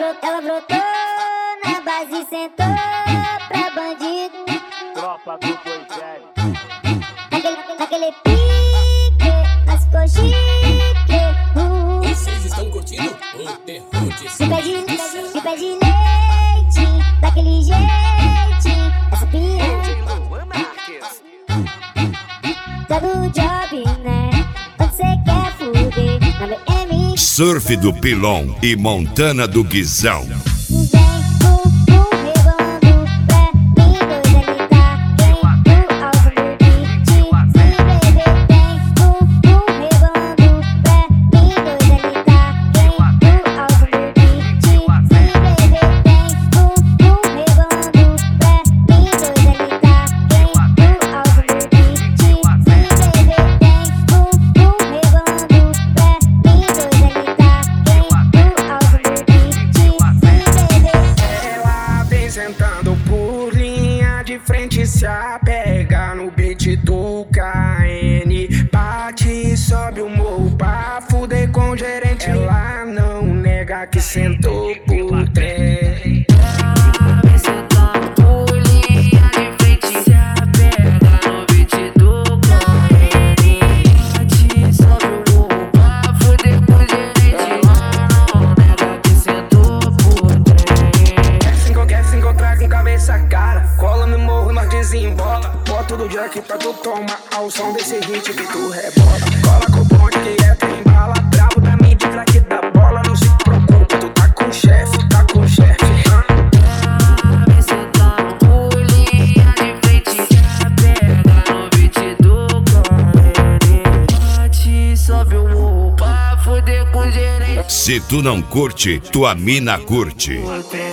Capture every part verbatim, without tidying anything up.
brotou, ela brotou na base, sentou pra bandido. Tropa do Boisério. Naquele, naquele pique, nas coxiques. Uh. Vocês estão curtindo o terror de De pé de, de pé de leite, daquele jeitinho, essa piranha. Tá do job, né? Quando cê quer fuder, na B M. Surf do Pilon e Montana do Guizão. Sentando por linha de frente, se apega no beat do K N. Bate e sobe o morro pra fuder com o gerente. Ela não nega que sentou por trem. Cola no morro, nós desembola. Bota do jack pra tu tomar ao som desse hit que tu rebola. Cola com o bonde que é trem bala. Bravo da mídia, craque da bola. Não se preocupa, tu tá com o chefe, tá com o chefe. Se tu não curte, tua mina curte.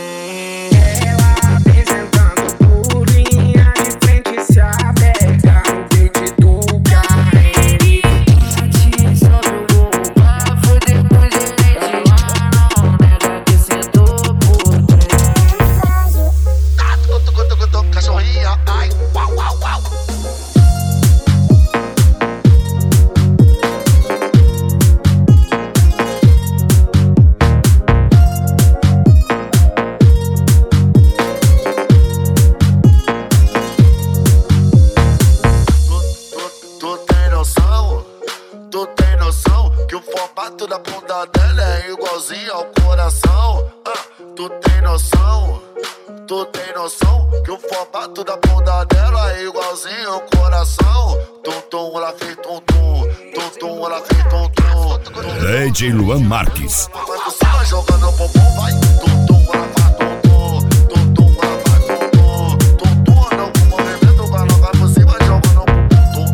formato da bunda dela é igualzinho ao coração. Ah, tu tem noção? Tu tem noção que o formato da bunda dela é igualzinho ao coração? Tum tum, ela fez tum tum, tum tum, ela fez tum tum. D J Luan Marques. Quando você vai jogando o bumbum, vai tum tum, ela faz tum tum, tum tum, ela faz tum tum, tum tum, não com movimento, ela vai por cima jogando o bumbum, tum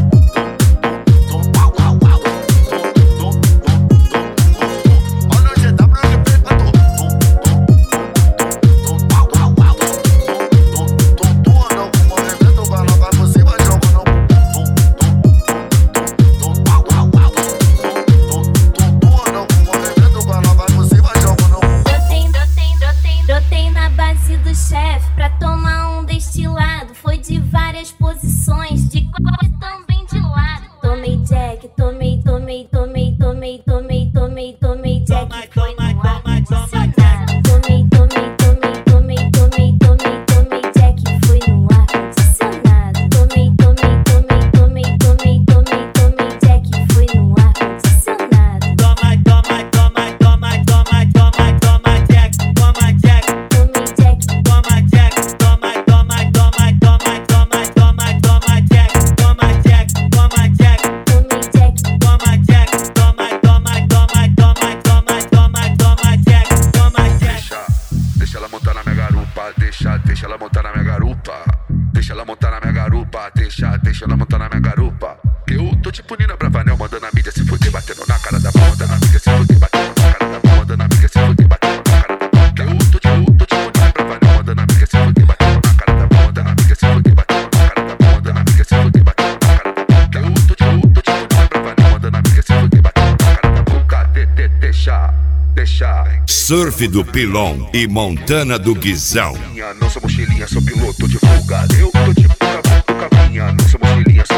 tum, tum tum, pau pau pau, tum tum, tum tum. Olha o G W que fez pra tu, tum tum, tum pau pau pau, tum tum, tum não com movimento, ela vai por cima jogando o bumbum, tum tum, pau pau pau, tum tum, não com movimento, ela vai por cima jogando o bumbum. Brotei, brotei, brotei, brotei na base do chefe pra tomar um destilado. Foi de várias posições, de corpo e também de lado. Tomei Jack, tomei, tomei, tomei, tomei, tomei, tomei, tomei Jack. Foi no ar condicionado. Tomei, tomei, tomei, tomei, tomei, tomei, tomei Jack. Foi no ar condicionado. Tomei, tomei, tomei, tomei, tomei, tomei, tomei Jack. Foi no ar condicionado. Toma, toma, toma, toma, toma, toma, toma Jack, toma Jack, Tomei Jack, toma Jack, toma, toma, toma, toma, toma, toma, toma Jack, toma Jack, toma Jack, tomei Jack, toma Jack, toma, toma, toma, toma, toma, toma, toma Jack, toma Jack. Deixa, deixa ela montar na minha garupa, deixa, deixa ela montar na minha garupa. Deixa ela montar na minha garupa, deixa, deixa ela montar na minha garupa. Que eu tô tipo Nina Bravanel, mandando a mídia se fuder, batendo na cara da mão, mandando a mídia se fuder, batendo na cara da mão, mandando a mídia se fuder, batendo na cara da mão. Que eu tô tipo, tô tipo Nina Bravanel, mandando a mídia se fuder, batendo na cara da mão, mandando a mídia se fuder, batendo na cara da mão, mandando a mídia se fuder, batendo na cara da mão. Que eu tô tipo, tô tipo Nina Bravanel, mandando a mídia se fuder, batendo na cara da boca, de, de, deixa, deixa. Surf do Pilon e Montana do Guizão. Não sou mochilinha, sou piloto de fuga. Eu tô tipo Cavinha, não sou mochilinha, sou